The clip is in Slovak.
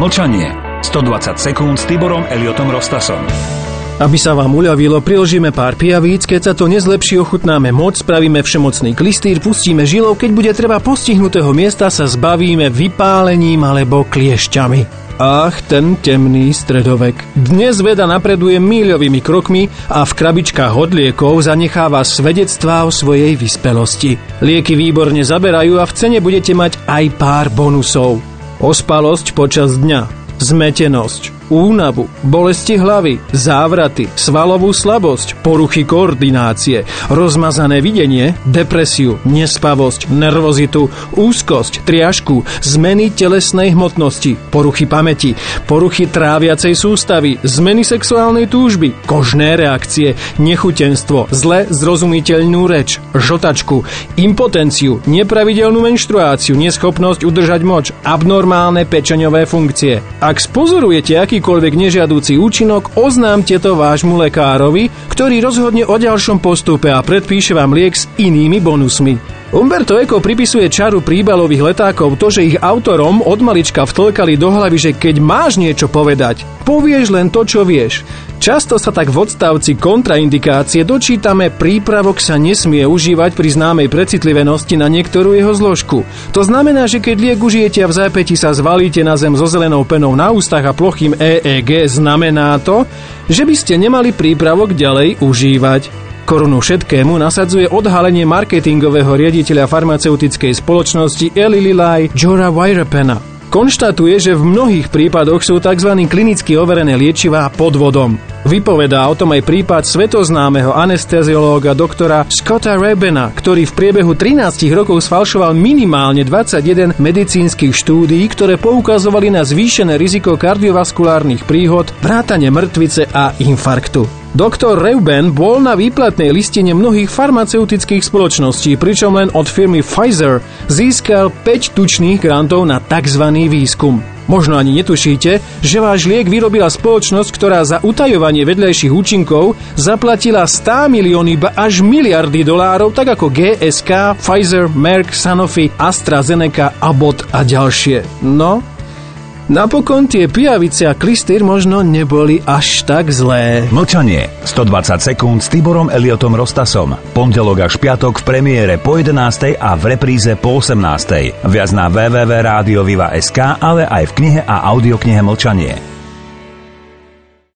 Mlčanie. 120 sekúnd s Tiborom Eliotom Rostasom. Aby sa vám uľavilo, priložíme pár pijavíc, keď sa to nezlepší, ochutnáme moc, spravíme všemocný klystýr, pustíme žilov, keď bude treba postihnutého miesta, sa zbavíme vypálením alebo kliešťami. Ach, ten temný stredovek. Dnes veda napreduje míľovými krokmi a v krabičkách od liekov zanecháva svedectvá o svojej vyspelosti. Lieky výborne zaberajú a v cene budete mať aj pár bonusov. Ospalosť počas dňa, zmetenosť, únavu, bolesti hlavy, závraty, svalovú slabosť, poruchy koordinácie, rozmazané videnie, depresiu, nespavosť, nervozitu, úzkosť, triažku, zmeny telesnej hmotnosti, poruchy pamäti, poruchy tráviacej sústavy, zmeny sexuálnej túžby, kožné reakcie, nechutenstvo, zle zrozumiteľnú reč, žltačku, impotenciu, nepravidelnú menštruáciu, neschopnosť udržať moč, abnormálne pečeňové funkcie. Ak spozorujete akýkoľvek nežiadúci účinok, oznámte to vášmu lekárovi, ktorý rozhodne o ďalšom postupe a predpíše vám liek s inými bonusmi. Umberto Eco pripisuje čaru príbalových letákov to, že ich autorom od malička vtlkali do hlavy, že keď máš niečo povedať, povieš len to, čo vieš. Často sa tak v odstavci kontraindikácie dočítame, prípravok sa nesmie užívať pri známej precitlivenosti na niektorú jeho zložku. To znamená, že keď liek užijete a v zápäti sa zvalíte na zem so zelenou penou na ústach a plochým EEG, znamená to, že by ste nemali prípravok ďalej užívať. Korunu všetkému nasadzuje odhalenie marketingového riaditeľa farmaceutickej spoločnosti Eli Lilly Jora Weirapena. Konštatuje, že v mnohých prípadoch sú tzv. Klinicky overené liečivá podvodom. Vypovedá o tom aj prípad svetoznámeho anesteziológa doktora Scotta Rabena, ktorý v priebehu 13 rokov sfalšoval minimálne 21 medicínskych štúdií, ktoré poukazovali na zvýšené riziko kardiovaskulárnych príhod, vrátane mŕtvice a infarktu. Doktor Reuben bol na výplatnej listine mnohých farmaceutických spoločností, pričom len od firmy Pfizer získal 5 tučných grantov na tzv. Výskum. Možno ani netušíte, že váš liek vyrobila spoločnosť, ktorá za utajovanie vedľajších účinkov zaplatila 100 milióny až miliardy dolárov, tak ako GSK, Pfizer, Merck, Sanofi, AstraZeneca, Abbott a ďalšie. No, napokon tie pijavice a klystýr možno neboli až tak zlé. Mlčanie. 120 sekúnd s Tiborom Eliotom Rostasom. Pondelok až piatok v premiére po 11. a v repríze po 18. Viac na www.radioviva.sk, ale aj v knihe a audioknihe Mlčanie.